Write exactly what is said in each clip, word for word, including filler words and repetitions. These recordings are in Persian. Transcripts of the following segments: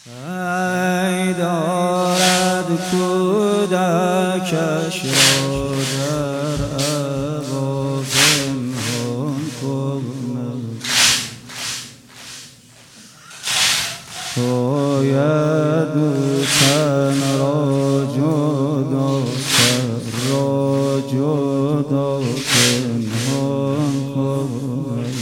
ای دارد کودکش را در عبا پنهان کند، باید تن را جدا سر را جدا پنهان کند.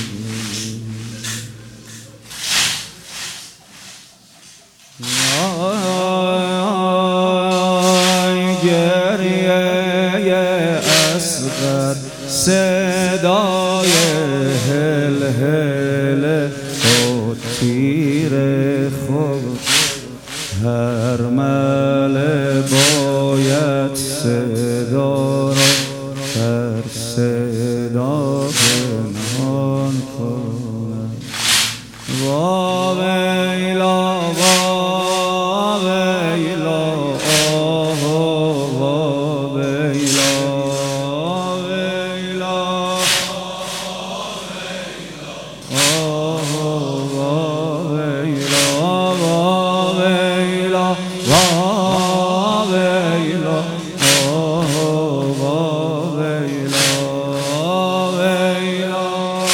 گریه اصغر صدای هل هل با تیر خود، هر مله باید صدا را در صدا پنهان کند. وا ویلا وا ویلا آه وا ویلا ویلا آه وا ویلا وا ویلا وا ویلا آه وا ویلا ویلا.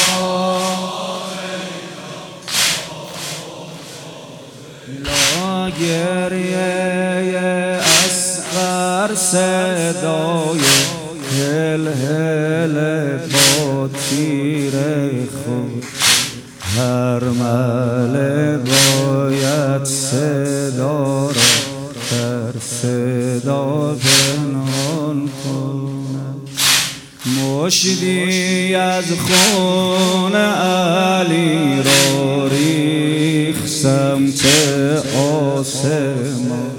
گریه اصغر صدای هل هل با تیر خود، هر مله باید صدا را در صدا پنهان کند. مشتی از خون علی را ریخت سمت آسمان،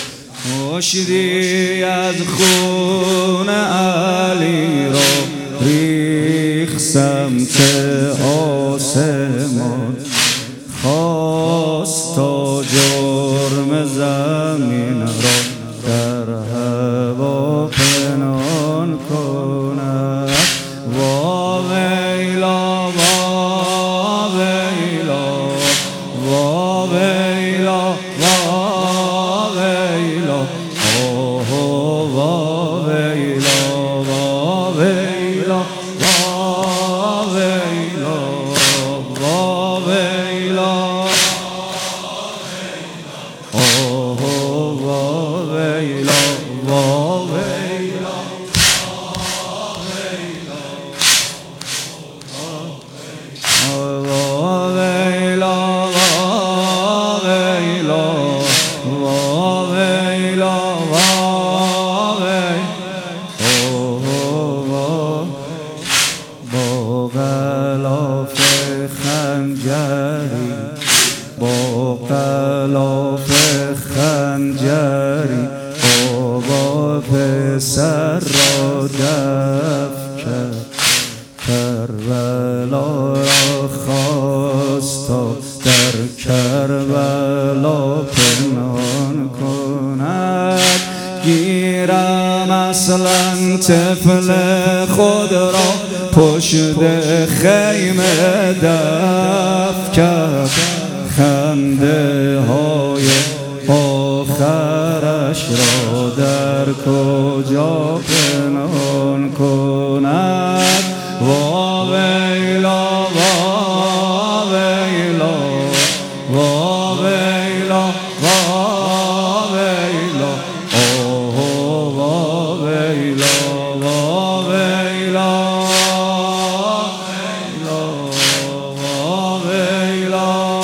مشتی از خون علی را ریخت سمت آسمان، خواست تا جرم زمین را در هوا پنهان کند. وا ویلا وا ویلا وا ویلا وا ویلا آه وا ویلا وا ویلا وا ویلا وا ویلا آه وا ویلا وا ویلا. با غلاف خنجری با غلاف خنجری بابا پسر را دفع کرد، کربلا را خواست تا در کربلا پنهان کند. گیرم اصلا طفل خود را پشت خیمه دفع کرد، خنده های آخرش را در کجا پنهان کند. وا ویلا وا ویلا وا ویلا وا ویلا آه وا ویلا وا ویلا وا ویلا.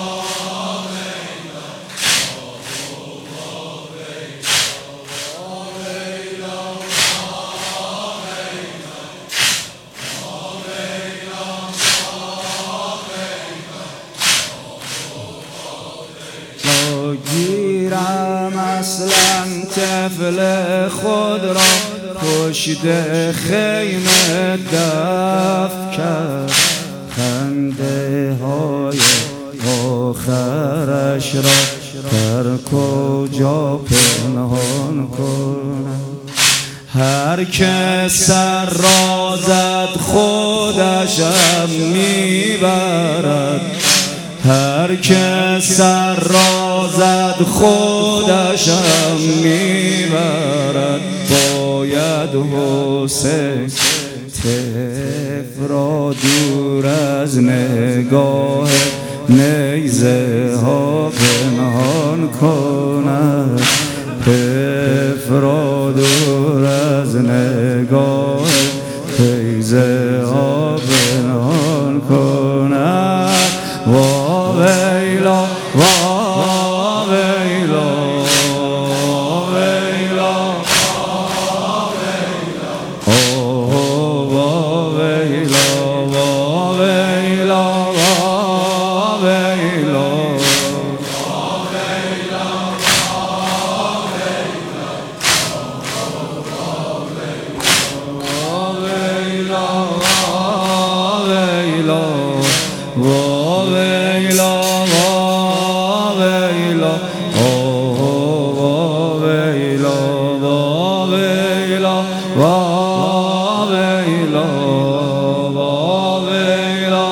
گیرم اصلا طفل خود را پشت خیمه دفع کرد، خنده های آخرش را در کجا پنهان کنم. هر که سر را زد خودشم میبرد، هر که سر را زد خودشم میبرد، باید حسین طفل را دور از نگاه نیزه ها پنهان کند. طفل را دور از نگاه نیزه ها پنهان کند. وا ویلا وا ویلا ویلا اوه وا ویلا وا ویلا وا ویلا وا ویلا وا ویلا اوه وا ویلا وا ویلا وا ویلا وا ویلا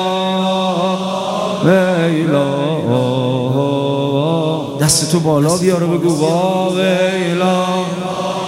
ویلا اوه. دست تو بالا بیار و بگو وا ویلا.